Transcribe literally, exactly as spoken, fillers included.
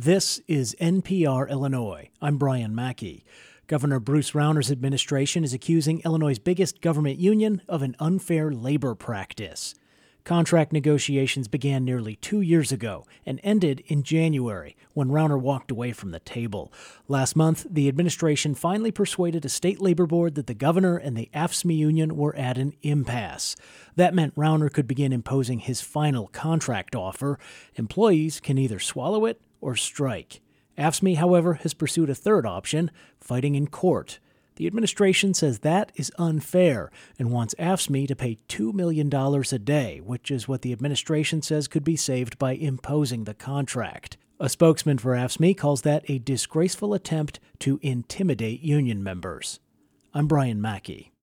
This is N P R Illinois. I'm Brian Mackey. Governor Bruce Rauner's administration is accusing Illinois' biggest government union of an unfair labor practice. Contract negotiations began nearly two years ago and ended in January when Rauner walked away from the table. Last month, the administration finally persuaded a state labor board that the governor and the A F S C M E union were at an impasse. That meant Rauner could begin imposing his final contract offer. Employees can either swallow it or strike. A F S C M E, however, has pursued a third option, fighting in court. The administration says that is unfair and wants A F S C M E to pay two million dollars a day, which is what the administration says could be saved by imposing the contract. A spokesman for A F S C M E calls that a disgraceful attempt to intimidate union members. I'm Brian Mackey.